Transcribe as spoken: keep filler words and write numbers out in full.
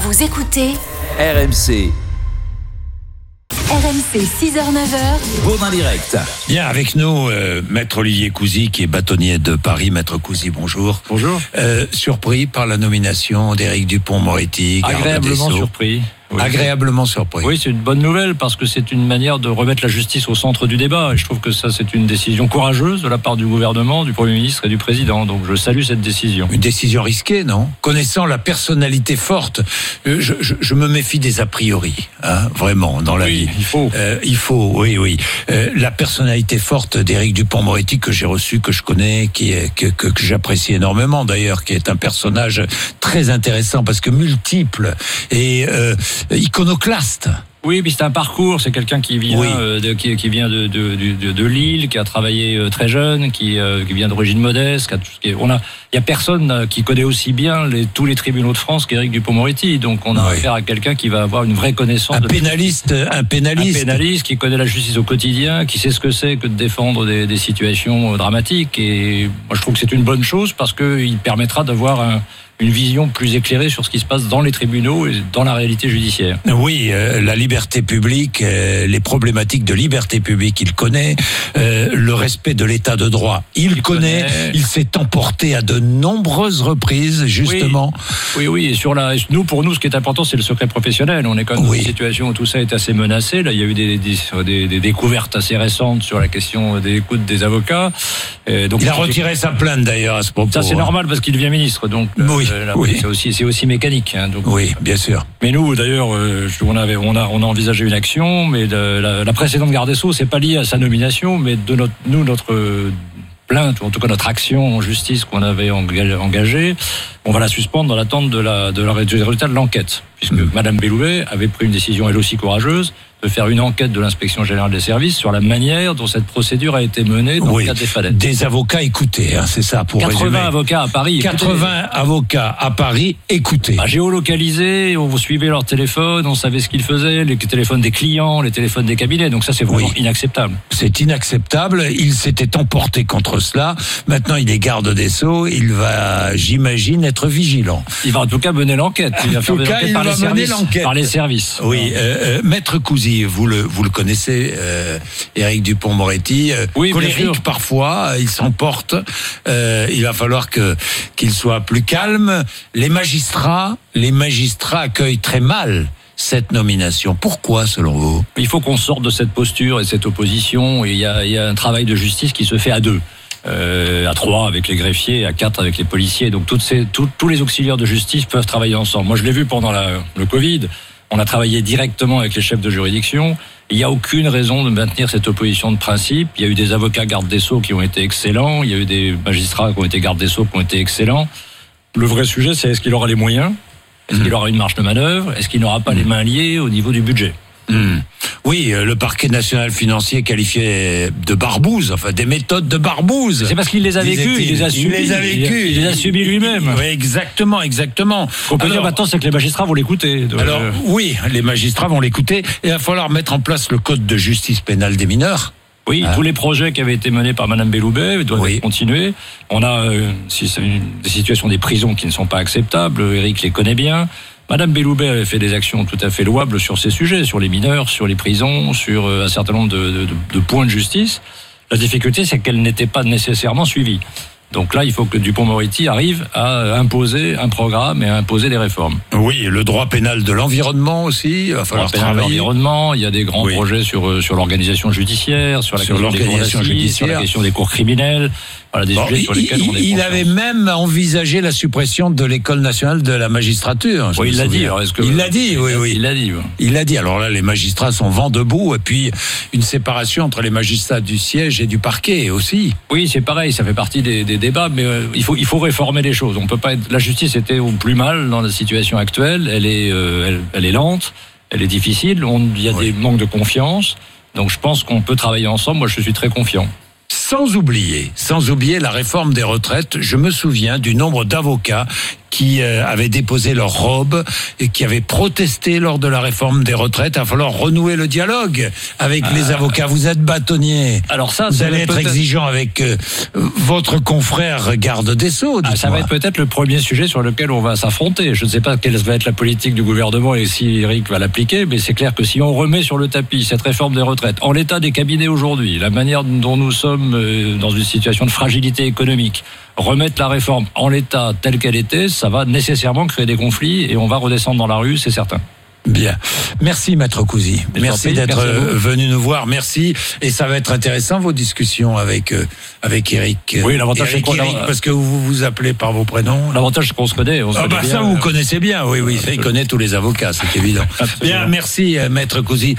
Vous écoutez R M C. R M C six heures neuf heures. Baudin Direct. Bien, avec nous, euh, Maître Olivier Cousy, qui est bâtonnier de Paris. Maître Cousy, bonjour. Bonjour. Euh, surpris par la nomination d'Éric Dupond-Moretti, garde des Agréablement Sceaux. surpris. Oui. Agréablement surpris. Oui, c'est une bonne nouvelle parce que c'est une manière de remettre la justice au centre du débat. Et je trouve que ça, c'est une décision courageuse de la part du gouvernement, du Premier ministre et du Président. Donc je salue cette décision. Une décision risquée, non ? Connaissant la personnalité forte, je, je, je me méfie des a priori, hein, vraiment, dans la oui, vie. il faut. Euh, il faut, oui, oui. Euh, la personnalité forte d'Éric Dupond-Moretti que j'ai reçu, que je connais, qui est, que, que, que j'apprécie énormément d'ailleurs, qui est un personnage très intéressant parce que multiple et euh, iconoclaste. Oui, puis c'est un parcours. C'est quelqu'un qui vient, oui. euh, de, qui, qui vient de, de, de, de Lille, qui a travaillé euh, très jeune, qui, euh, qui vient d'origine modeste. Qui a tout ce qui est, on a, il y a personne qui connaît aussi bien les, tous les tribunaux de France qu'Éric Dupond-Moretti. Donc on a oui. affaire à quelqu'un qui va avoir une vraie connaissance. Un de pénaliste, un pénaliste, un pénaliste qui connaît la justice au quotidien, qui sait ce que c'est que de défendre des, des situations dramatiques. Et moi, je trouve que c'est une bonne chose parce que il permettra d'avoir un une vision plus éclairée sur ce qui se passe dans les tribunaux et dans la réalité judiciaire. Oui, euh, la liberté publique, euh, les problématiques de liberté publique, il connaît. Euh, le respect de l'état de droit, il, il connaît. connaît. Il s'est emporté à de nombreuses reprises, justement. Oui, oui, oui. Et sur la, nous, pour nous, ce qui est important, c'est le secret professionnel. On est quand même oui. dans une situation où tout ça est assez menacé. Là, il y a eu des, des, des, des découvertes assez récentes sur la question des écoutes des avocats. Et donc, il a retiré sa plainte, d'ailleurs, à ce propos. Ça, c'est normal parce qu'il devient ministre. Donc, oui. Euh, là, oui. c'est aussi, c'est aussi mécanique. Hein, donc, oui, bien sûr. Mais nous, d'ailleurs, euh, on avait, on a, on a envisagé une action, mais de, la, la précédente garde des Sceaux, c'est pas lié à sa nomination, mais de notre, nous, notre euh, plainte, ou en tout cas notre action en justice qu'on avait engagée, on va la suspendre dans l'attente de la, de la, du résultat de l'enquête, puisque mmh. Madame Belloubet avait pris une décision elle aussi courageuse de faire une enquête de l'inspection générale des services sur la manière dont cette procédure a été menée dans oui. le cadre des Fadettes. Des avocats écoutés, hein, c'est ça pour quatre-vingts résumer. avocats à Paris. quatre-vingts écoutez. avocats à Paris écoutés. Bah, géolocalisés, on suivait leur téléphone, on savait ce qu'ils faisaient, les téléphones des clients, les téléphones des cabinets. Donc ça, c'est vraiment oui. inacceptable. C'est inacceptable. Il s'était emporté contre cela. Maintenant, il est garde des Sceaux. Il va, j'imagine, être vigilant. Il va en tout cas mener l'enquête. Il va en faire tout cas, il par va les mener services, l'enquête. Par les services. Oui, euh, euh, Maître Cousy, vous le, vous le connaissez, euh, Éric Dupond-Moretti. Euh, oui, colérique parfois, il s'emporte. Euh, il va falloir que qu'il soit plus calme. Les magistrats, les magistrats accueillent très mal cette nomination. Pourquoi, selon vous ? Il faut qu'on sorte de cette posture et de cette opposition. Et il y a, il y a un travail de justice qui se fait à deux. Euh, à trois avec les greffiers, à quatre avec les policiers. Donc toutes ces, tout, tous les auxiliaires de justice peuvent travailler ensemble. Moi, je l'ai vu pendant la, le Covid. On a travaillé directement avec les chefs de juridiction. Il n'y a aucune raison de maintenir cette opposition de principe. Il y a eu des avocats garde des Sceaux qui ont été excellents. Il y a eu des magistrats qui ont été garde des Sceaux qui ont été excellents. Le vrai sujet, c'est est-ce qu'il aura les moyens ? Est-ce mmh. qu'il aura une marge de manœuvre ? Est-ce qu'il n'aura pas mmh. les mains liées au niveau du budget ? Mmh. Oui, le parquet national financier qualifié de barbouze, enfin des méthodes de barbouze. C'est parce qu'il les a vécues, il les a subis. Il les a vécues. Il les a subis lui-même. Oui, exactement, exactement. Ce qu'on peut Alors, dire maintenant, c'est que les magistrats vont l'écouter. De... Alors, oui, les magistrats vont l'écouter. Et il va falloir mettre en place le code de justice pénale des mineurs. Oui, hein? Tous les projets qui avaient été menés par Madame Belloubet doivent oui. continuer. On a euh, si c'est une, des situations des prisons qui ne sont pas acceptables. Éric les connaît bien. Madame Belloubet avait fait des actions tout à fait louables sur ces sujets, sur les mineurs, sur les prisons, sur un certain nombre de, de, de points de justice. La difficulté, c'est qu'elle n'était pas nécessairement suivie. Donc là, il faut que Dupond-Moretti arrive à imposer un programme et à imposer des réformes. Oui, le droit pénal de l'environnement aussi, il va falloir travailler. L'environnement, il y a des grands oui. projets sur sur l'organisation judiciaire, sur la sur question l'organisation des judiciaire, sur la question des cours criminels. Voilà, des bon, sujets sur lesquels il, on est il avait même envisagé la suppression de l'école nationale de la magistrature. Oui, il l'a dit. Alors, est-ce que il l'a dit, oui, oui. Il l'a dit. Oui. Il l'a dit. Alors là, les magistrats sont vent debout, et puis une séparation entre les magistrats du siège et du parquet aussi. Oui, c'est pareil. Ça fait partie des, des débats, mais euh, il faut il faut réformer les choses. On peut pas être. La justice était au plus mal dans la situation actuelle. Elle est euh, elle, elle est lente, elle est difficile. On, il y a oui. des manques de confiance. Donc je pense qu'on peut travailler ensemble. Moi, je suis très confiant. Sans oublier, sans oublier la réforme des retraites, je me souviens du nombre d'avocats qui euh, avaient déposé leur robe et qui avaient protesté lors de la réforme des retraites. Il va falloir renouer le dialogue avec ah, les avocats. Vous êtes bâtonnier. Alors ça, vous ça allez être exigeant avec euh, votre confrère garde des Sceaux. Ah, ça va être peut-être le premier sujet sur lequel on va s'affronter. Je ne sais pas quelle va être la politique du gouvernement et si Éric va l'appliquer, mais c'est clair que si on remet sur le tapis cette réforme des retraites, en l'état des cabinets aujourd'hui, la manière dont nous sommes euh, dans une situation de fragilité économique, remettre la réforme en l'état tel qu'elle était, ça va nécessairement créer des conflits et on va redescendre dans la rue, c'est certain. Bien. Merci, Maître Cousy. Merci prie, d'être merci venu nous voir. Merci. Et ça va être intéressant, vos discussions avec, euh, avec Éric. Oui, l'avantage, Éric, c'est qu'on Éric, parce que vous vous appelez par vos prénoms. L'avantage, c'est qu'on se connaît. On se ah, connaît bah, bien. Ça, vous connaissez bien. Oui, oui. Il connaît tous les avocats, c'est évident. Absolument. Bien, merci, Maître Cousy.